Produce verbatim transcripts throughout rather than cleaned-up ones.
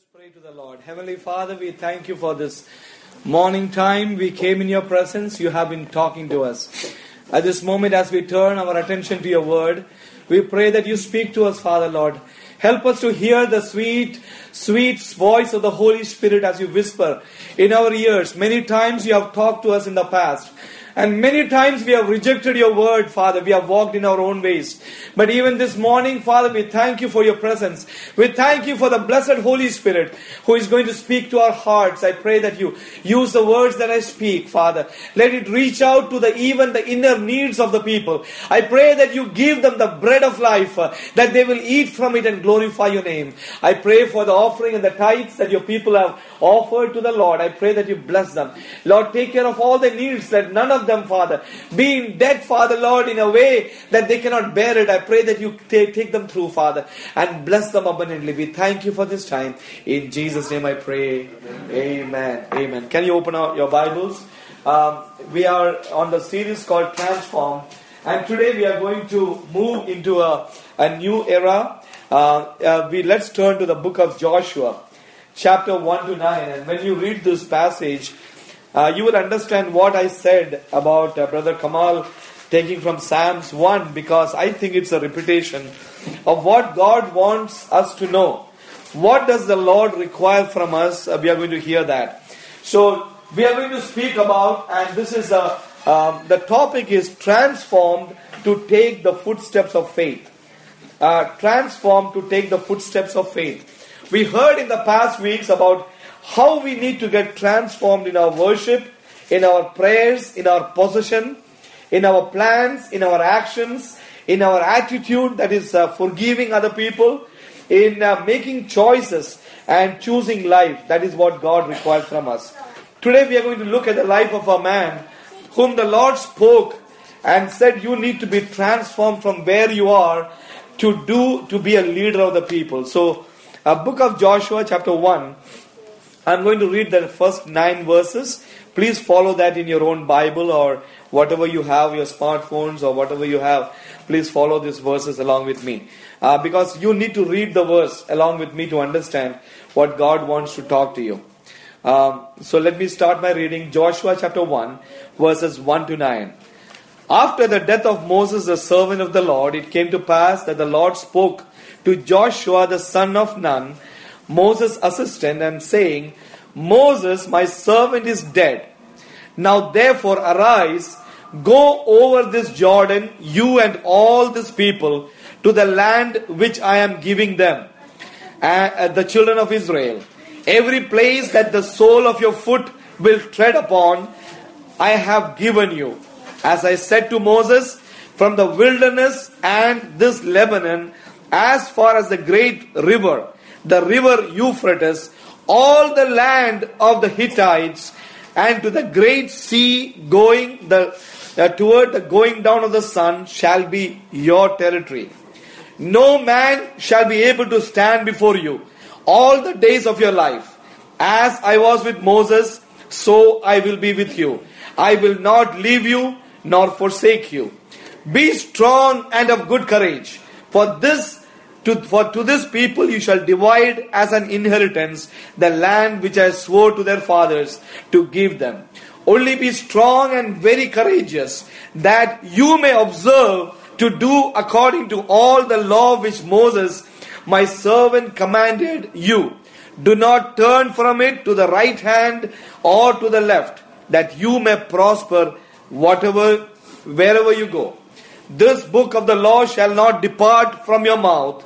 Pray to the Lord. Heavenly Father, we thank you for this morning time. We came in your presence. You have been talking to us. At this moment, as we turn our attention to your word, we pray that you speak to us, Father Lord. Help us to hear the sweet, sweet voice of the Holy Spirit as you whisper in our ears. Many times you have talked to us in the past. And many times we have rejected your word, Father. We have walked in our own ways. But even this morning, Father, we thank you for your presence. We thank you for the blessed Holy Spirit who is going to speak to our hearts. I pray that you use the words that I speak, Father. Let it reach out to the even the inner needs of the people. I pray that you give them the bread of life, uh, that they will eat from it and glorify your name. I pray for the offering and the tithes that your people have offered to the Lord. I pray that you bless them. Lord, take care of all the needs, that none of them, Father, be in debt, Father, Lord, in a way that they cannot bear it. I pray that you take, take them through, Father, and bless them abundantly. We thank you for this time. In Jesus' name I pray. Amen. Amen. Amen. Can you open out your Bibles? Um, we are on the series called Transform, and today we are going to move into a, a new era. Uh, uh, we let's turn to the book of Joshua, chapter one to nine, and when you read this passage, Uh, you will understand what I said about uh, Brother Kamal taking from Psalms one, because I think it's a repetition of what God wants us to know. What does the Lord require from us? Uh, we are going to hear that. So we are going to speak about, and this is a, um, the topic is transformed to take the footsteps of faith. Uh, transformed to take the footsteps of faith. We heard in the past weeks about how we need to get transformed in our worship, in our prayers, in our possession, in our plans, in our actions, in our attitude, that is uh, forgiving other people, in uh, making choices and choosing life. That is what God requires from us. Today we are going to look at the life of a man whom the Lord spoke and said, you need to be transformed from where you are to do to be a leader of the people. So, uh, book of Joshua chapter one. I'm going to read the first nine verses. Please follow that in your own Bible or whatever you have, your smartphones or whatever you have. Please follow these verses along with me. Uh, because you need to read the verse along with me to understand what God wants to talk to you. Um, so let me start by reading Joshua chapter one, verses one to nine. After the death of Moses, the servant of the Lord, it came to pass that the Lord spoke to Joshua, the son of Nun, Moses' assistant, and saying, Moses, my servant, is dead. Now therefore arise, go over this Jordan, you and all this people, to the land which I am giving them, uh, the children of Israel. Every place that the sole of your foot will tread upon, I have given you. As I said to Moses, from the wilderness and this Lebanon, as far as the great river, the river Euphrates, all the land of the Hittites, and to the great sea going the uh, toward the going down of the sun shall be your territory. No man shall be able to stand before you all the days of your life. As I was with Moses, so I will be with you. I will not leave you nor forsake you. Be strong and of good courage, for this To, for to this people you shall divide as an inheritance the land which I swore to their fathers to give them. Only be strong and very courageous, that you may observe to do according to all the law which Moses my servant commanded you. Do not turn from it to the right hand or to the left, that you may prosper whatever wherever you go. This book of the law shall not depart from your mouth,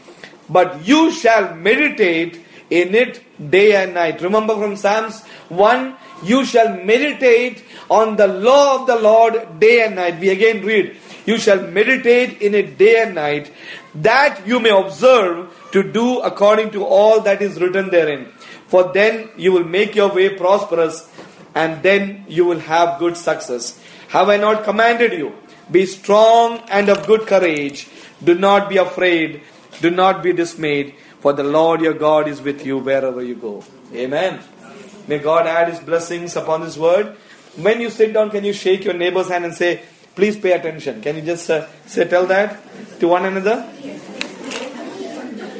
but you shall meditate in it day and night. Remember from Psalms one, you shall meditate on the law of the Lord day and night. We again read, you shall meditate in it day and night, that you may observe to do according to all that is written therein. For then you will make your way prosperous, and then you will have good success. Have I not commanded you? Be strong and of good courage. Do not be afraid. Do not be dismayed, for the Lord your God is with you wherever you go. Amen. May God add His blessings upon this word. When you sit down, can you shake your neighbor's hand and say, please pay attention? Can you just uh, say, tell that to one another?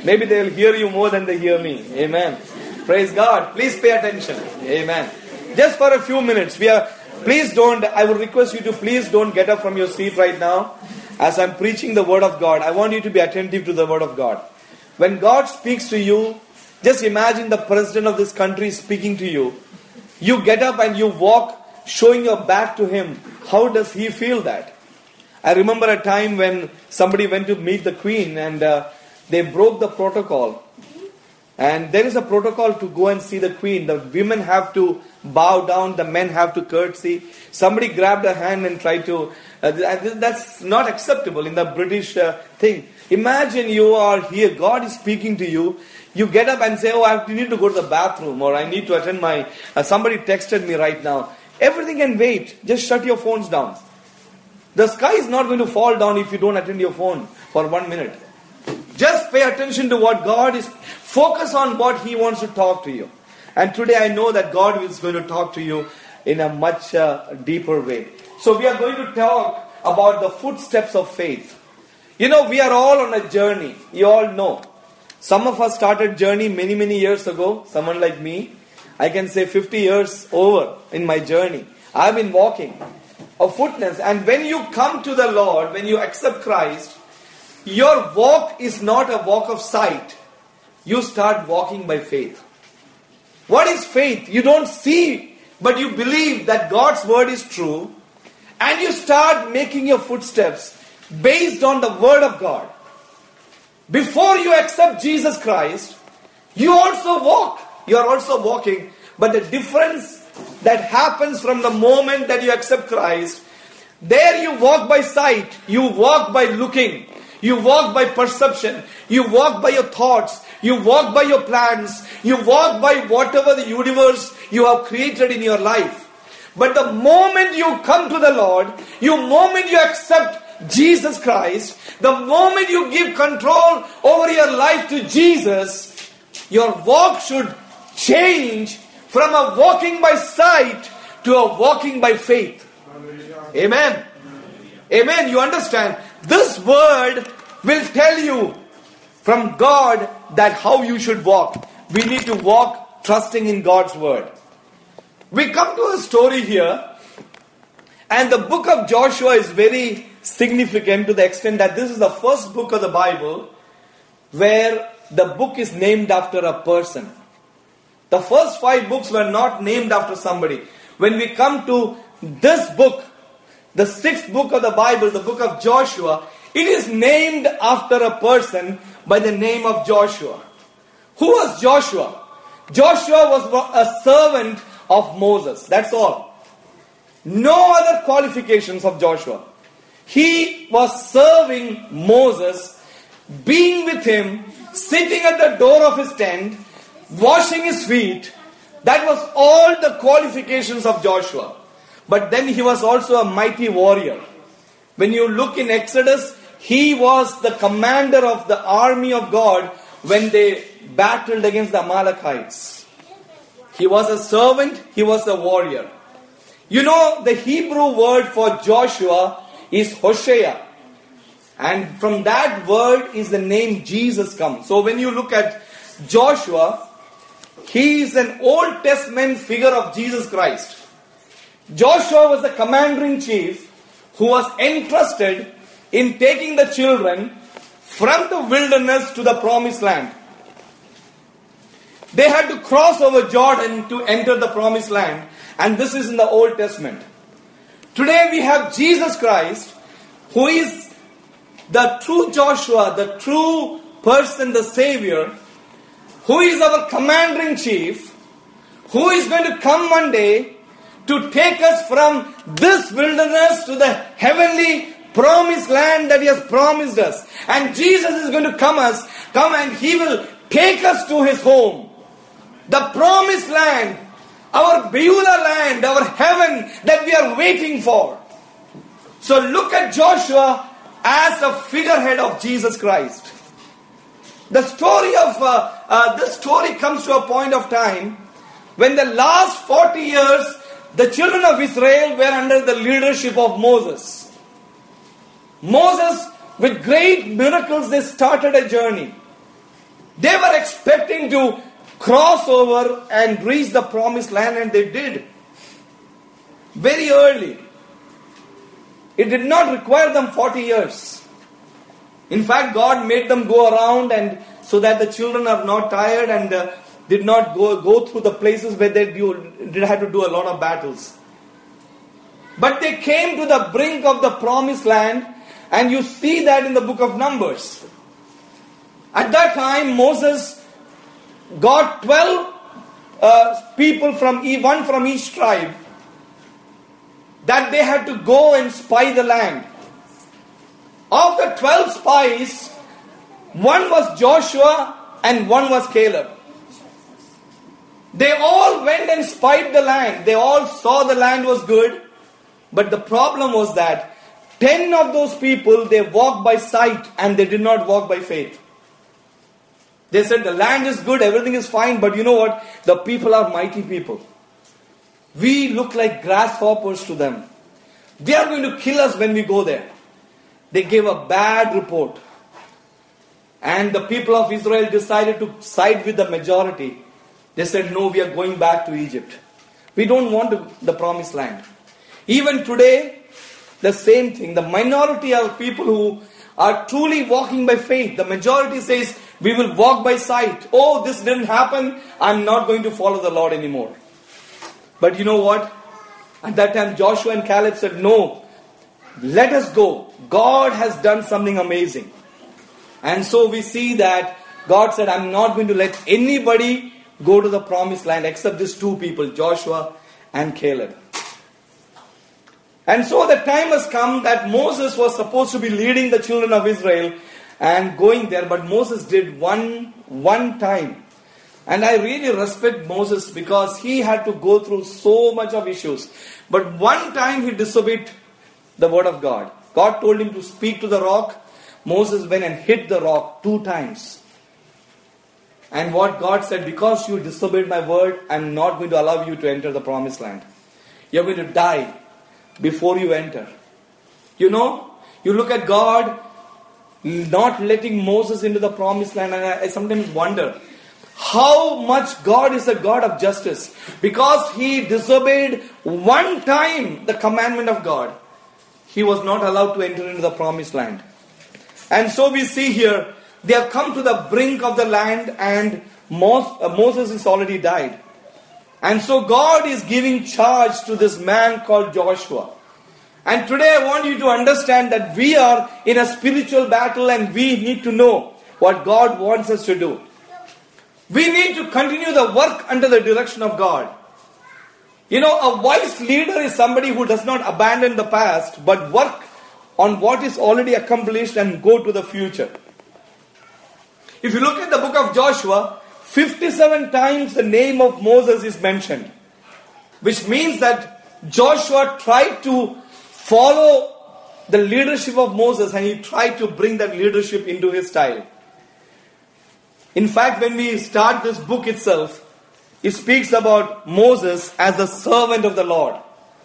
Maybe they will hear you more than they hear me. Amen. Praise God. Please pay attention. Amen. Just for a few minutes. We are. Please don't. I would request you to please don't get up from your seat right now. As I'm preaching the Word of God, I want you to be attentive to the Word of God. When God speaks to you, just imagine the President of this country speaking to you. You get up and you walk, showing your back to Him. How does He feel that? I remember a time when somebody went to meet the Queen and uh, they broke the protocol. And there is a protocol to go and see the Queen. The women have to bow down, the men have to curtsy. Somebody grabbed her hand and tried to... Uh, that's not acceptable in the British uh, thing. Imagine you are here, God is speaking to you. You get up and say, oh, I need to go to the bathroom, or I need to attend my... Uh, somebody texted me right now. Everything can wait. Just shut your phones down. The sky is not going to fall down if you don't attend your phone for one minute. Just pay attention to what God is... Focus on what He wants to talk to you. And today I know that God is going to talk to you in a much uh, deeper way. So we are going to talk about the footsteps of faith. You know, we are all on a journey. You all know. Some of us started journey many, many years ago. Someone like me, I can say fifty years over in my journey. I've been walking a footness. And when you come to the Lord, when you accept Christ, your walk is not a walk of sight. You start walking by faith. What is faith? You don't see, but you believe that God's word is true. And you start making your footsteps based on the word of God. Before you accept Jesus Christ, you also walk. You are also walking. But the difference that happens from the moment that you accept Christ, there you walk by sight. You walk by looking. You walk by perception. You walk by your thoughts. You walk by your plans. You walk by whatever the universe you have created in your life. But the moment you come to the Lord, the moment you accept Jesus Christ, the moment you give control over your life to Jesus, your walk should change from a walking by sight to a walking by faith. Amen. Amen. You understand? This word will tell you from God that how you should walk. We need to walk trusting in God's word. We come to a story here, and the book of Joshua is very significant to the extent that this is the first book of the Bible where the book is named after a person. The first five books were not named after somebody. When we come to this book, the sixth book of the Bible, the book of Joshua, it is named after a person by the name of Joshua. Who was Joshua? Joshua was a servant of Moses. That's all. No other qualifications of Joshua. He was serving Moses, being with him, sitting at the door of his tent, washing his feet. That was all the qualifications of Joshua. But then he was also a mighty warrior. When you look in Exodus, he was the commander of the army of God when they battled against the Amalekites. He was a servant, he was a warrior. You know, the Hebrew word for Joshua is Hosea. And from that word is the name Jesus comes. So when you look at Joshua, he is an Old Testament figure of Jesus Christ. Joshua was the commander-in-chief who was entrusted in taking the children from the wilderness to the promised land. They had to cross over Jordan to enter the promised land, and this is in the Old Testament. Today we have Jesus Christ, who is the true Joshua, the true person, the Savior, who is our commander-in-chief, who is going to come one day to take us from this wilderness to the heavenly promised land that He has promised us. And Jesus is going to come us, come and He will take us to His home. The promised land, our Beulah land, our heaven that we are waiting for. So look at Joshua as a figurehead of Jesus Christ. The story of, uh, uh, this story comes to a point of time when the last forty years, the children of Israel were under the leadership of Moses. Moses, with great miracles, they started a journey. They were expecting to cross over and reach the promised land, and they did. Very early. It did not require them forty years. In fact, God made them go around and so that the children are not tired and uh, did not go, go through the places where they do, did have to do a lot of battles. But they came to the brink of the promised land, and you see that in the book of Numbers. At that time, Moses got twelve uh, people from e- one from each tribe, that they had to go and spy the land. Of the twelve spies, one was Joshua and one was Caleb. They all went and spied the land. They all saw the land was good. But the problem was that ten of those people, they walked by sight and they did not walk by faith. They said the land is good, everything is fine, but you know what? The people are mighty people. We look like grasshoppers to them. They are going to kill us when we go there. They gave a bad report. And the people of Israel decided to side with the majority. They said, no, we are going back to Egypt. We don't want to, the promised land. Even today, the same thing. The minority are people who are truly walking by faith. The majority says, we will walk by sight. Oh, this didn't happen. I'm not going to follow the Lord anymore. But you know what? At that time, Joshua and Caleb said, no, let us go. God has done something amazing. And so we see that God said, I'm not going to let anybody go to the promised land except these two people, Joshua and Caleb. And so the time has come that Moses was supposed to be leading the children of Israel and going there, but Moses did one, one time. And I really respect Moses because he had to go through so much of issues. But one time he disobeyed the word of God. God told him to speak to the rock. Moses went and hit the rock two times. And what God said, because you disobeyed my word, I'm not going to allow you to enter the promised land. You're going to die before you enter. You know, you look at God not letting Moses into the promised land, and I, I sometimes wonder how much God is a God of justice. Because he disobeyed one time the commandment of God, he was not allowed to enter into the promised land. And so we see here, they have come to the brink of the land, and Moses is already died. And so God is giving charge to this man called Joshua. And today I want you to understand that we are in a spiritual battle, and we need to know what God wants us to do. We need to continue the work under the direction of God. You know, a wise leader is somebody who does not abandon the past, but work on what is already accomplished and go to the future. If you look at the book of Joshua, fifty-seven times the name of Moses is mentioned. Which means that Joshua tried to follow the leadership of Moses, and he tried to bring that leadership into his style. In fact, when we start this book itself, it speaks about Moses as the servant of the Lord.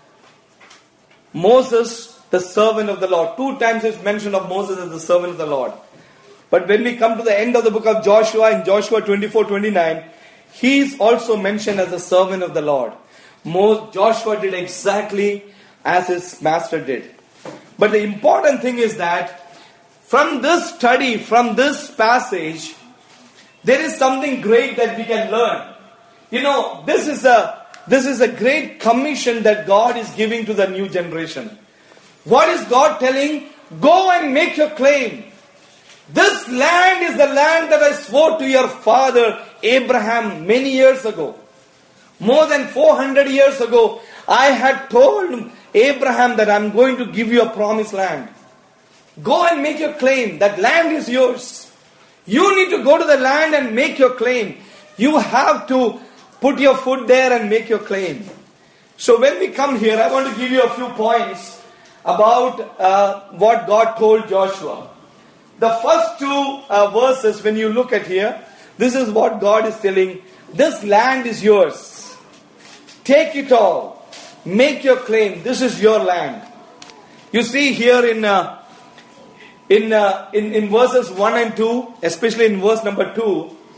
Moses, the servant of the Lord. Two times it's mentioned of Moses as the servant of the Lord. But when we come to the end of the book of Joshua, in Joshua twenty-four twenty-nine, he is also mentioned as the servant of the Lord. Mo- Joshua did exactly as his master did. But the important thing is that from this study, from this passage, there is something great that we can learn. You know, this is a this is a great commission that God is giving to the new generation. What is God telling? Go and make your claim. This land is the land that I swore to your father Abraham many years ago. More than four hundred years ago, I had told Abraham that I'm going to give you a promised land. Go and make your claim. That land is yours. You need to go to the land and make your claim. You have to put your foot there and make your claim. So when we come here, I want to give you a few points about uh, what God told Joshua. The first two uh, verses, when you look at here, this is what God is telling. This land is yours. Take it all. Make your claim. This is your land. You see here in uh, in, uh, in in verses one and two, especially in verse number two,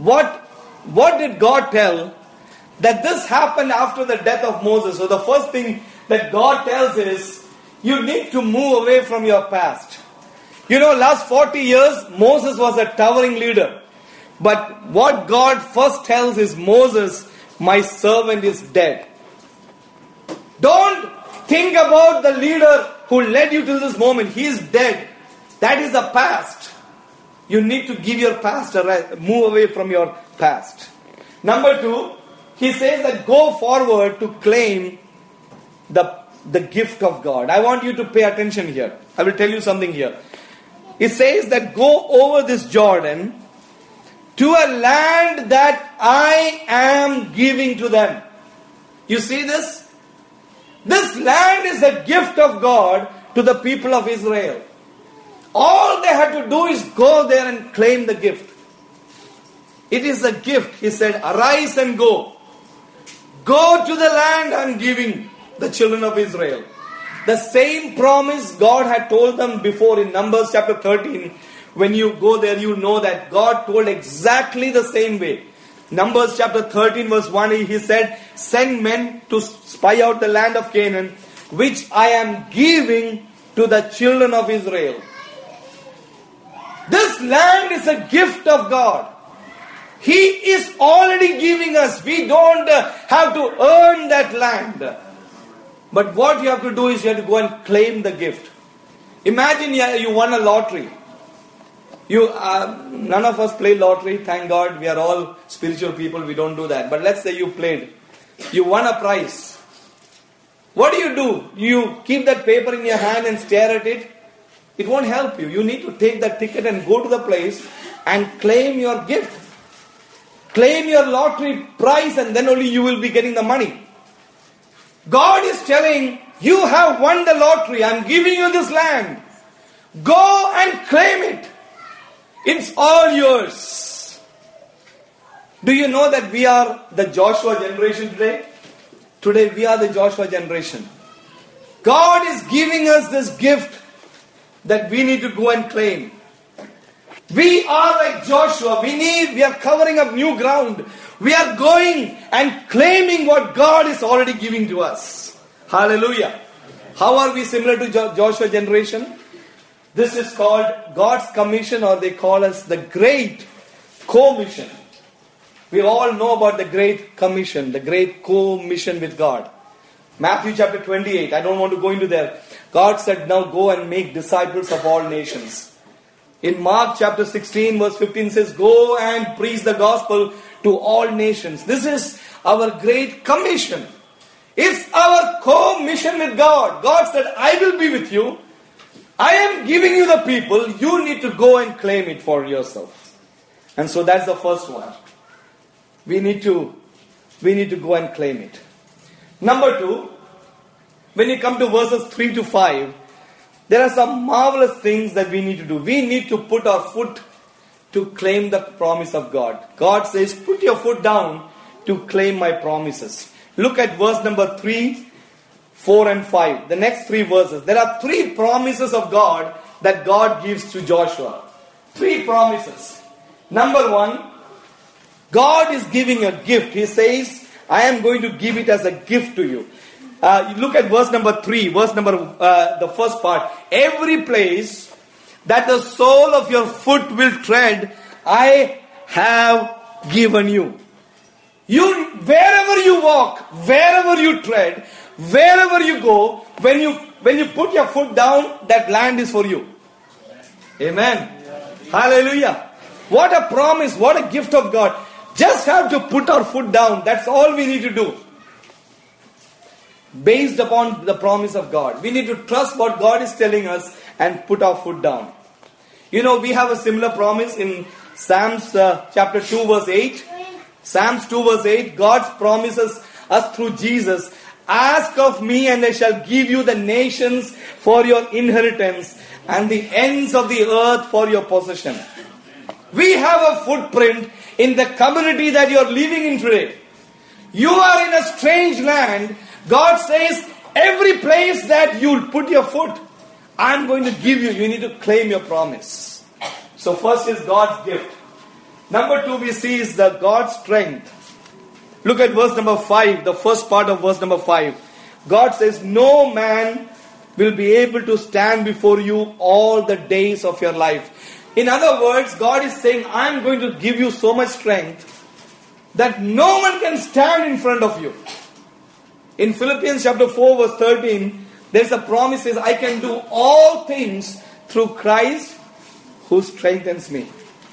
what, what did God tell? That this happened after the death of Moses. So the first thing that God tells is, you need to move away from your past. You know, last forty years, Moses was a towering leader. But what God first tells is, Moses, my servant is dead. Don't think about the leader who led you to this moment. He is dead. That is the past. You need to give your past a rest. Move away from your past. Number two, he says that go forward to claim the, the gift of God. I want you to pay attention here. I will tell you something here. He says that go over this Jordan to a land that I am giving to them. You see this? This land is a gift of God to the people of Israel. All they had to do is go there and claim the gift. It is a gift. He said, arise and go. Go to the land I am giving the children of Israel. The same promise God had told them before in Numbers chapter thirteen. When you go there, you know that God told exactly the same way. Numbers chapter thirteen verse one, he said, send men to spy out the land of Canaan, which I am giving to the children of Israel. This land is a gift of God. He is already giving us. We don't have to earn that land. But what you have to do is you have to go and claim the gift. Imagine you won a lottery. You, uh, none of us play lottery, thank God. We are all spiritual people, we don't do that. But let's say you played. You won a prize. What do you do? You keep that paper in your hand and stare at it. It won't help you. You need to take that ticket and go to the place and claim your gift. Claim your lottery prize, and then only you will be getting the money. God is telling, you have won the lottery. I'm giving you this land. Go and claim it. It's all yours. Do you know that we are the Joshua generation today? Today we are the Joshua generation. God is giving us this gift that we need to go and claim. We are like Joshua. We need, we are covering up new ground. We are going and claiming what God is already giving to us. Hallelujah. How are we similar to jo- Joshua generation? This is called God's commission, or they call us the Great Commission. We all know about the Great Commission, the Great Commission with God. Matthew chapter twenty-eight, I don't want to go into there. God said, now go and make disciples of all nations. In Mark chapter sixteen verse fifteen says, go and preach the gospel to all nations. This is our Great Commission. It's our co-mission with God. God said, I will be with you. I am giving you the people. You need to go and claim it for yourself. And so that's the first one. We need to, we need to go and claim it. Number two, when you come to verses three to five, there are some marvelous things that we need to do. We need to put our foot to claim the promise of God. God says, put your foot down to claim my promises. Look at verse number three, four and five. The next three verses. There are three promises of God that God gives to Joshua. Three promises. Number one, God is giving a gift. He says, I am going to give it as a gift to you. Uh, look at verse number three, verse number, uh, the first part. Every place that the sole of your foot will tread, I have given you. You, wherever you walk, wherever you tread, wherever you go, when you, when you put your foot down, that land is for you. Amen. Hallelujah. What a promise, what a gift of God. Just have to put our foot down. That's all we need to do. Based upon the promise of God. We need to trust what God is telling us and put our foot down. You know, we have a similar promise in Psalms uh, chapter two verse eight. Psalms two verse eight. God promises us through Jesus, ask of me and I shall give you the nations for your inheritance and the ends of the earth for your possession. We have a footprint in the community that you are living in today. You are in a strange land. God says, every place that you'll put your foot, I'm going to give you. You need to claim your promise. So first is God's gift. Number two we see is the God's strength. Look at verse number five, the first part of verse number five. God says, no man will be able to stand before you all the days of your life. In other words, God is saying, I am going to give you so much strength that no one can stand in front of you. In Philippians chapter four verse thirteen, there's a promise says, I can do all things through Christ who strengthens me.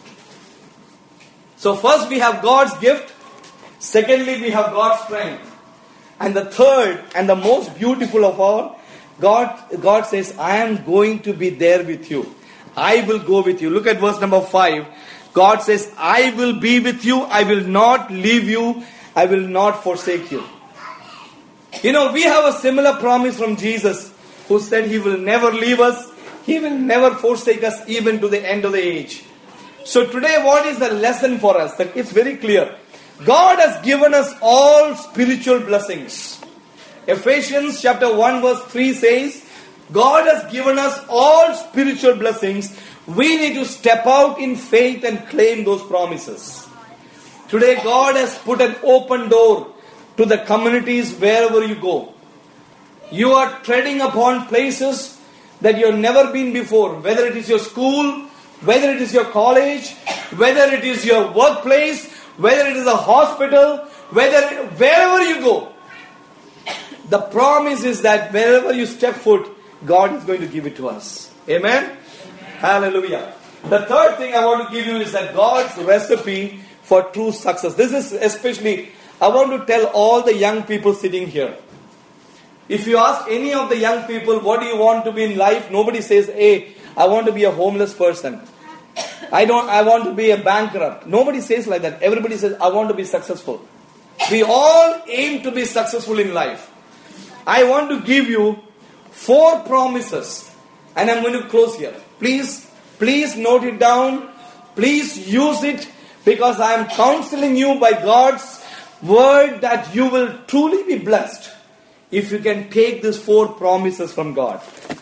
So first we have God's gift. Secondly, we have God's strength. And the third and the most beautiful of all, God, God says, I am going to be there with you. I will go with you. Look at verse number five. God says, I will be with you. I will not leave you. I will not forsake you. You know, we have a similar promise from Jesus, who said He will never leave us. He will never forsake us even to the end of the age. So today, what is the lesson for us? That it's very clear. God has given us all spiritual blessings. Ephesians chapter one verse three says, God has given us all spiritual blessings. We need to step out in faith and claim those promises. Today God has put an open door to the communities wherever you go. You are treading upon places that you have never been before. Whether it is your school, whether it is your college, whether it is your workplace, whether it is a hospital, whether wherever you go. The promise is that wherever you step foot, God is going to give it to us. Amen? Amen. Hallelujah. The third thing I want to give you is that God's recipe for true success. This is especially, I want to tell all the young people sitting here. If you ask any of the young people, what do you want to be in life? Nobody says, hey, I want to be a homeless person. I don't, I want to be a bankrupt. Nobody says like that. Everybody says, I want to be successful. We all aim to be successful in life. I want to give you four promises. And I'm going to close here. Please, please note it down. Please use it, because I am counseling you by God's word that you will truly be blessed if you can take these four promises from God.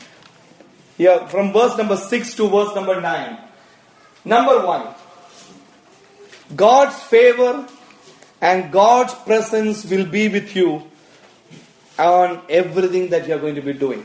Here, from verse number six to verse number nine. Number one, God's favor and God's presence will be with you on everything that you are going to be doing.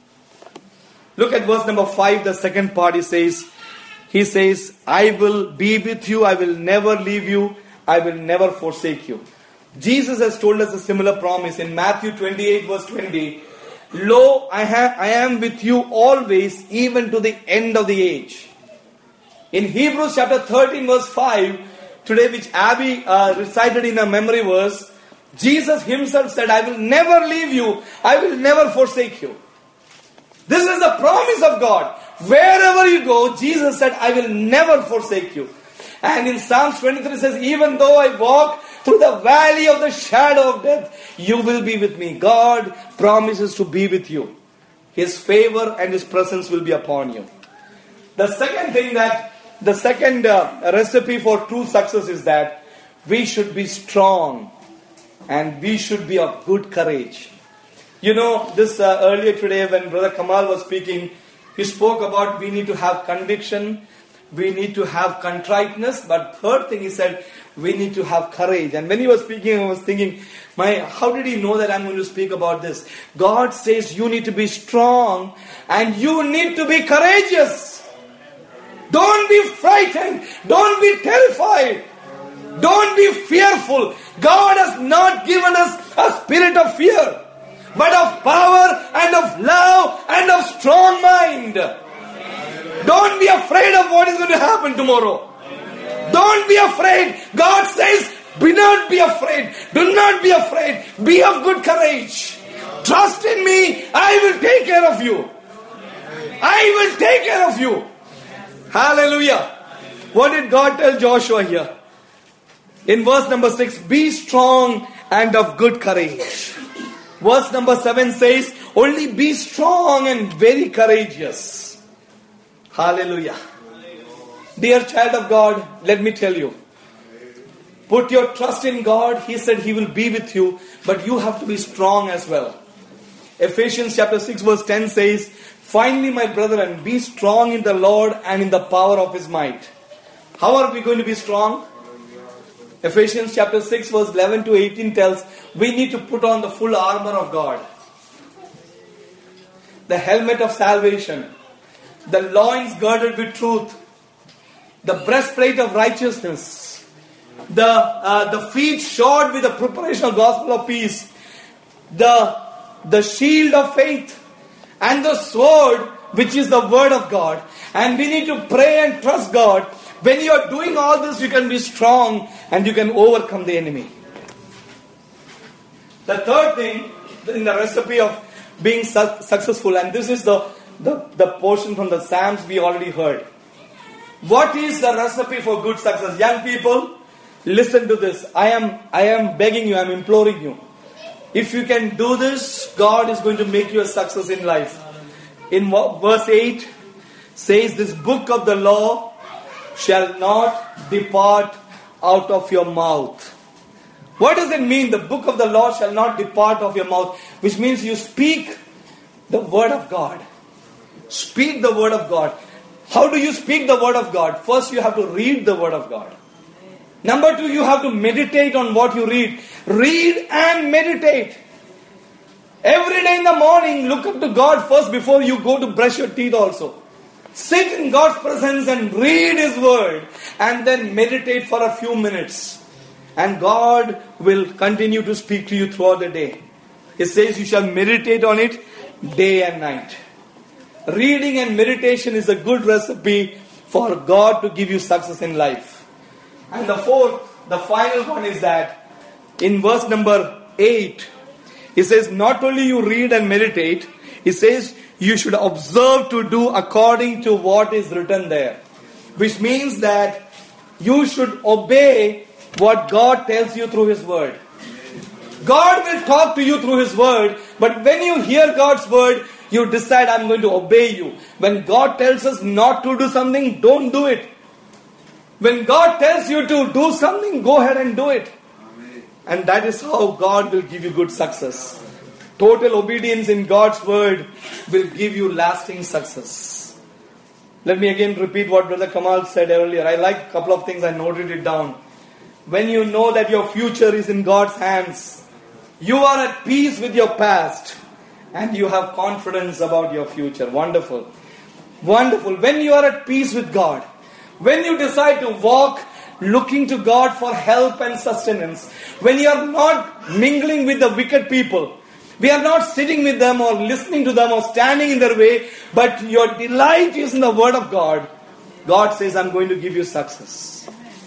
Look at verse number five, the second part. He says, He says, I will be with you, I will never leave you, I will never forsake you. Jesus has told us a similar promise in Matthew twenty-eight verse twenty. Lo, I, have, I am with you always, even to the end of the age. In Hebrews chapter thirteen verse five, today which Abby uh, recited in a memory verse, Jesus himself said, I will never leave you, I will never forsake you. This is the promise of God. Wherever you go, Jesus said, I will never forsake you. And in Psalms twenty-three says, even though I walk through the valley of the shadow of death, you will be with me. God promises to be with you. His favor and His presence will be upon you. The second thing that, the second uh, recipe for true success is that we should be strong and we should be of good courage. You know, this uh, earlier today when Brother Kamal was speaking, he spoke about we need to have conviction, we need to have contriteness, but third thing he said, we need to have courage. And when he was speaking, I was thinking, my, how did he know that I'm going to speak about this? God says you need to be strong and you need to be courageous. Don't be frightened. Don't be terrified. Don't be fearful. God has not given us a spirit of fear, but of power and of love and of strong mind. Don't be afraid of what is going to happen tomorrow. Don't be afraid. God says, do not be afraid. Do not be afraid. Be of good courage. Trust in me. I will take care of you. I will take care of you. Hallelujah. What did God tell Joshua here? In verse number six, be strong and of good courage. Verse number seven says, only be strong and very courageous. Hallelujah. Dear child of God, let me tell you, put your trust in God. He said He will be with you, but you have to be strong as well. Ephesians chapter six verse ten says, finally my brethren, be strong in the Lord and in the power of His might. How are we going to be strong? Ephesians chapter six verse eleven to eighteen tells we need to put on the full armor of God. The helmet of salvation. The loins girded with truth. The breastplate of righteousness. The, uh, the feet shod with the preparation of gospel of peace. The, the shield of faith. And the sword, which is the word of God. And we need to pray and trust God. When you are doing all this, you can be strong and you can overcome the enemy. The third thing in the recipe of being su- successful, and this is the, the, the portion from the Psalms we already heard. What is the recipe for good success? Young people, listen to this. I am, I am begging you, I am imploring you. If you can do this, God is going to make you a success in life. In verse eight, says, this book of the law shall not depart out of your mouth. What does it mean? The book of the law shall not depart of your mouth. Which means you speak the word of God. Speak the word of God. How do you speak the word of God? First you have to read the word of God. Number two, you have to meditate on what you read. Read and meditate. Every day in the morning, look up to God first before you go to brush your teeth also. Sit in God's presence and read His word. And then meditate for a few minutes. And God will continue to speak to you throughout the day. It says you shall meditate on it day and night. Reading and meditation is a good recipe for God to give you success in life. And the fourth, the final one is that in verse number eight, it says not only you read and meditate, it says you should observe to do according to what is written there. Which means that you should obey what God tells you through His word. God will talk to you through His word, but when you hear God's word, you decide, I'm going to obey you. When God tells us not to do something, don't do it. When God tells you to do something, go ahead and do it. Amen. And that is how God will give you good success. Total obedience in God's word will give you lasting success. Let me again repeat what Brother Kamal said earlier. I like a couple of things, I noted it down. When you know that your future is in God's hands, you are at peace with your past and you have confidence about your future. Wonderful. Wonderful. When you are at peace with God, when you decide to walk looking to God for help and sustenance, when you are not mingling with the wicked people, we are not sitting with them or listening to them or standing in their way, but your delight is in the word of God, God says, I'm going to give you success.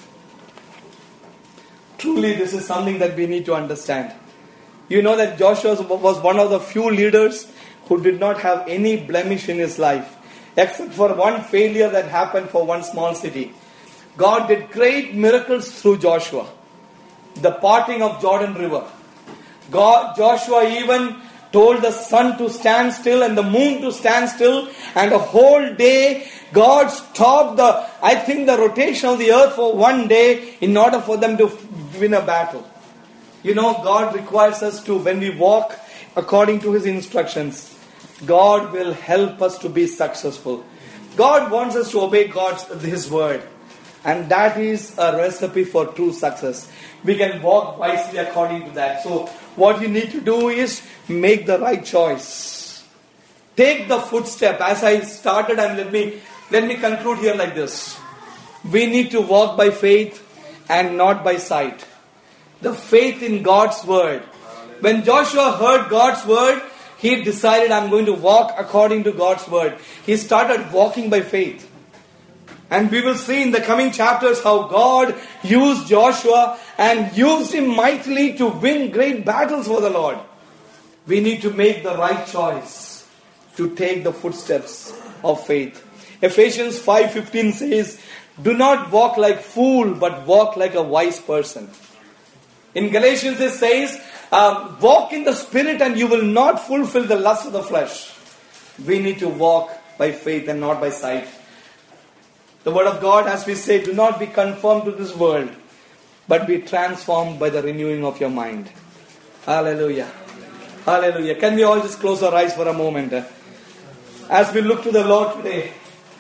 Truly, this is something that we need to understand. You know that Joshua was one of the few leaders who did not have any blemish in his life, except for one failure that happened for one small city. God did great miracles through Joshua. The parting of Jordan River. God, Joshua even told the sun to stand still and the moon to stand still, and the whole day God stopped the, I think the rotation of the earth for one day in order for them to win a battle. You know, God requires us to, when we walk according to His instructions, God will help us to be successful. God wants us to obey God's His word. And that is a recipe for true success. We can walk wisely according to that. So what you need to do is make the right choice. Take the footstep. As I started, and let me let me conclude here like this. We need to walk by faith and not by sight. The faith in God's word. When Joshua heard God's word, he decided, I'm going to walk according to God's word. He started walking by faith. And we will see in the coming chapters how God used Joshua and used him mightily to win great battles for the Lord. We need to make the right choice to take the footsteps of faith. Ephesians five fifteen says, do not walk like fool, but walk like a wise person. In Galatians it says, uh, walk in the Spirit and you will not fulfill the lust of the flesh. We need to walk by faith and not by sight. The word of God, as we say, do not be conformed to this world, but be transformed by the renewing of your mind. Hallelujah. Hallelujah. Can we all just close our eyes for a moment? As we look to the Lord today,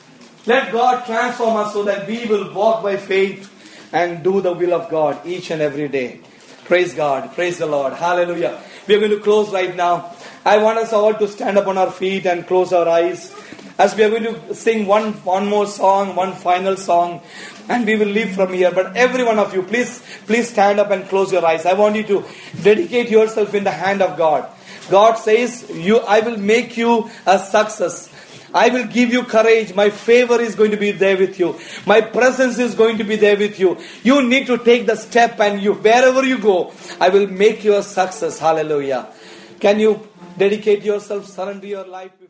Let God transform us so that we will walk by faith and do the will of God each and every day. Praise God. Praise the Lord. Hallelujah. We are going to close right now. I want us all to stand up on our feet and close our eyes as we are going to sing one, one more song, one final song, and we will leave from here. But every one of you, please, please stand up and close your eyes. I want you to dedicate yourself in the hand of God. God says, "You, I will make you a success. I will give you courage. My favor is going to be there with you. My presence is going to be there with you. You need to take the step, and you, wherever you go, I will make you a success." Hallelujah. Can you dedicate yourself, surrender your life?